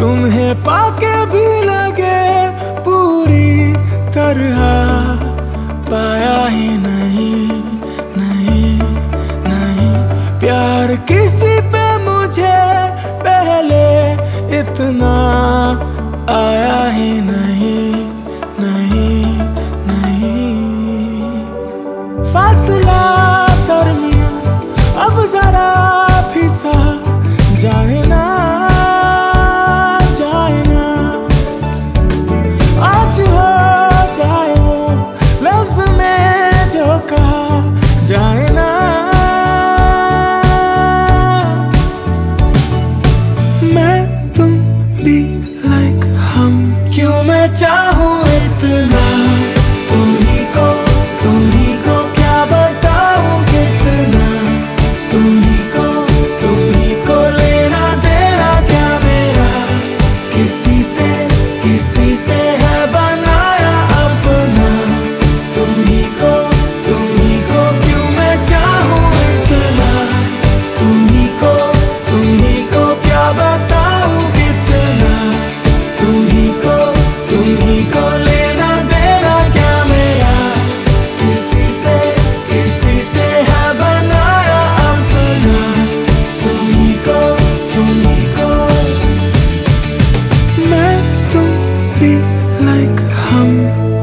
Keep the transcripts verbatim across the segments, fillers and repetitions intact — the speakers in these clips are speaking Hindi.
तुम्हें पाके भी लगे पूरी तरह पाया ही नहीं, नहीं, नहीं। प्यार किसी पे मुझे पहले इतना आया ही नहीं, नहीं, नहीं। फासला दरमिया अब जरा भी सा जाए ना, जाए ना। आज हो जाए वो लफ्ज में जो कहा जाए ना। मैं तुम भी लाइक हम, क्यों मैं चाहूँ इतना तुम्ही को, तुम्ही को क्या बताऊँ कितना तुम्ही को, तुम्ही को लेना देना क्या मेरा किसी से, किसी से है बनाया अपना तुम्ही को, तुम्ही को क्यों मैं चाहूँ इतना तुम्ही को, तुम्ही को क्या बताऊँ कितना तुम्ही को, तुम्ही को लेना देना क्या मेरा किसी से, किसी से है बनाया अपना तुम्ही को, तुम्ही को। मैं तुम भी लाइक हम।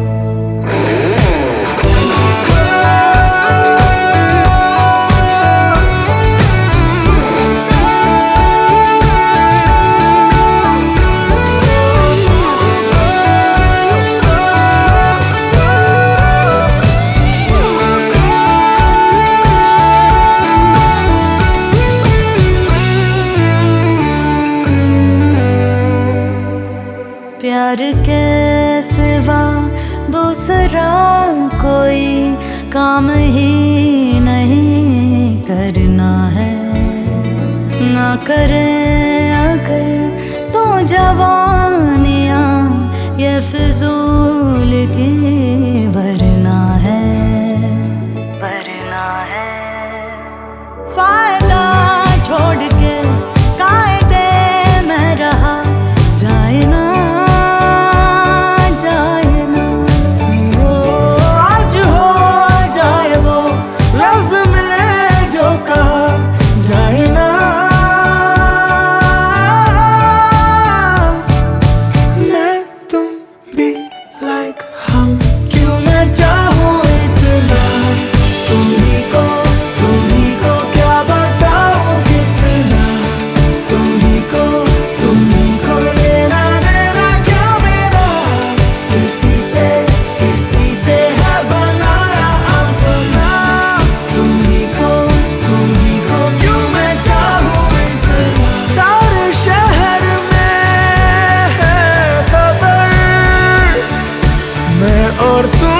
प्यार के सिवा दूसरा कोई काम ही नहीं करना है। ना करे अगर तो जवानियाँ ये फिजूल की वरना है, वरना है। फायदा छोड़ के कायदे में रहा जाए ना, और तुम